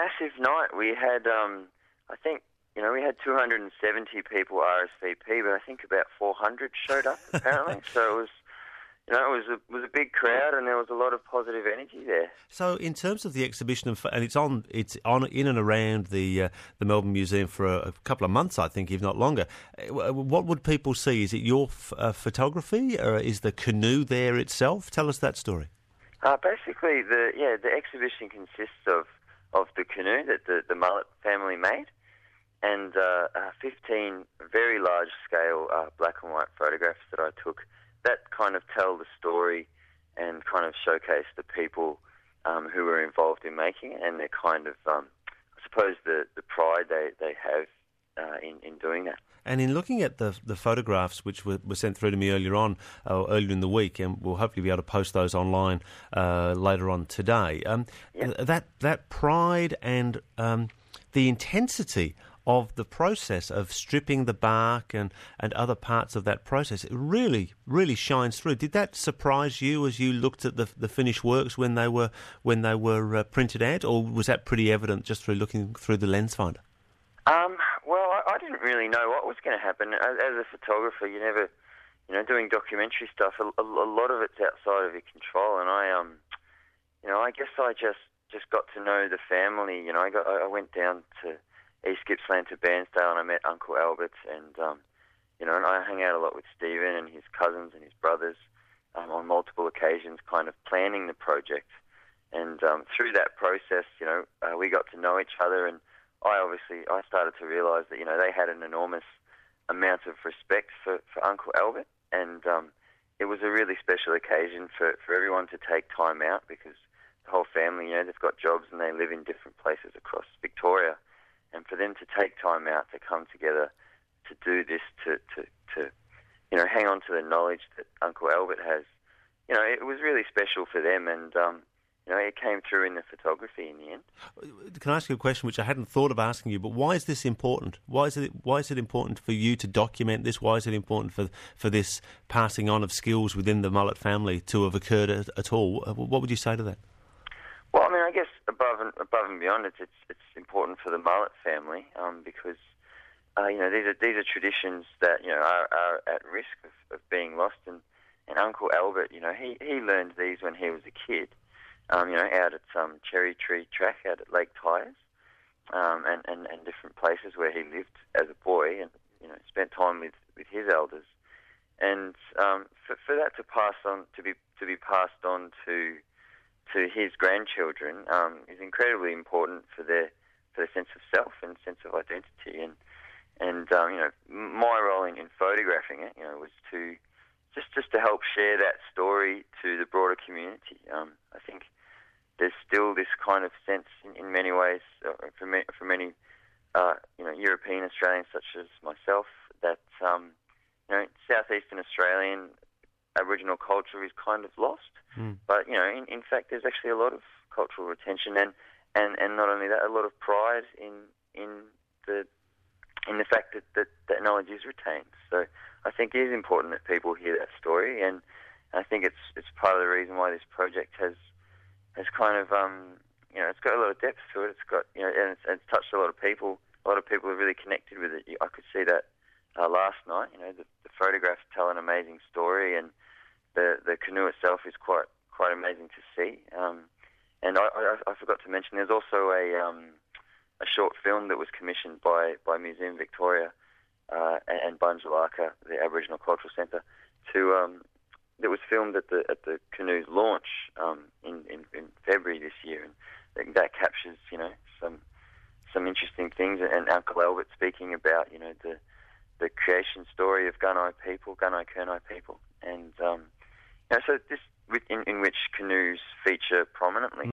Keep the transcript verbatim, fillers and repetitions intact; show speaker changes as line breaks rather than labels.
massive night. We had, um, I think, you know, we had two hundred seventy people R S V P, but I think about four hundred showed up apparently. So it was, you know, it was a, was a big crowd, and there was a lot of positive energy there.
So, in terms of the exhibition, of, and it's on, it's on in and around the uh, the Melbourne Museum for a, a couple of months, I think, if not longer. What would people see? Is it your f- uh, photography, or is the canoe there itself? Tell us that story.
Uh, basically, the yeah, the exhibition consists of, of the canoe that the, the Mullet family made, and uh, uh, fifteen very large-scale uh, black and white photographs that I took that kind of tell the story and kind of showcase the people um, who were involved in making it, and their kind of, um, I suppose, the, the pride they, they have uh, in, in doing that.
And in looking at the the photographs which were, were sent through to me earlier on, uh, earlier in the week, and we'll hopefully be able to post those online uh, later on today, um,
yep.
that that pride and um, the intensity of the process of stripping the bark and, and other parts of that process, it really, really shines through. Did that surprise you as you looked at the the finished works when they were when they were uh, printed out, or was that pretty evident just through looking through the lens finder?
Um, well, I, I didn't really know what was going to happen. As, as a photographer, you never, you know, doing documentary stuff, a, a, a lot of it's outside of your control. And I, um, you know, I guess I just, just got to know the family. You know, I got, I went down to East Gippsland to Bairnsdale, and I met Uncle Albert, and um, you know, and I hung out a lot with Stephen and his cousins and his brothers um, on multiple occasions, kind of planning the project. And um, through that process, you know, uh, we got to know each other, and I obviously, I started to realise that, you know, they had an enormous amount of respect for, for Uncle Albert, and um, it was a really special occasion for, for everyone to take time out, because the whole family, you know, they've got jobs and they live in different places across Victoria, and for them to take time out to come together to do this, to, to, to you know, hang on to the knowledge that Uncle Albert has, you know, it was really special for them, and um, you know, it came through in the photography in the end.
Can I ask you a question which I hadn't thought of asking you, but why is this important? Why is it why is it important for you to document this? Why is it important for for this passing on of skills within the Mullet family to have occurred at, at all? What would you say to that?
Well, I mean, I guess above and above and beyond, it's it's, it's important for the Mullet family um, because uh, you know, these are these are traditions that, you know, are, are at risk of, of being lost, and, and Uncle Albert, you know, he, he learned these when he was a kid. Um, you know, out at some cherry tree track out at Lake Tyers, um, and, and, and different places where he lived as a boy, and, you know, spent time with, with his elders. And um, for, for that to pass on, to be to be passed on to to his grandchildren, um, is incredibly important for their for their sense of self and sense of identity. And and um, you know, my role in, in photographing it, you know, was to just just to help share that story to the broader community. Um, I think there's still this kind of sense, in, in many ways, uh, for, me, for many, uh, you know, European Australians such as myself, that um, you know, southeastern Australian Aboriginal culture is kind of lost. Mm. But you know, in, in fact, there's actually a lot of cultural retention, and, and, and not only that, a lot of pride in in the in the fact that, that that knowledge is retained. So I think it is important that people hear that story, and I think it's it's part of the reason why this project has has kind of um, you know, it's got a lot of depth to it. It's got, you know, and it's, it's touched a lot of people. A lot of people have really connected with it. I could see that uh, last night. You know, the, the photographs tell an amazing story, and the the canoe itself is quite quite amazing to see. Um, and I, I, I forgot to mention, there's also a um, a short film that was commissioned by by Museum Victoria uh, and, and Bunjalaka, the Aboriginal Cultural Centre, to um, that was filmed at the at the canoe's launch um, in, in in February this year, and that captures, you know, some some interesting things. And Uncle Albert speaking about, you know, the the creation story of Gunai people, Gunai Kurnai people, and um, you know, so this in, in which canoes feature prominently.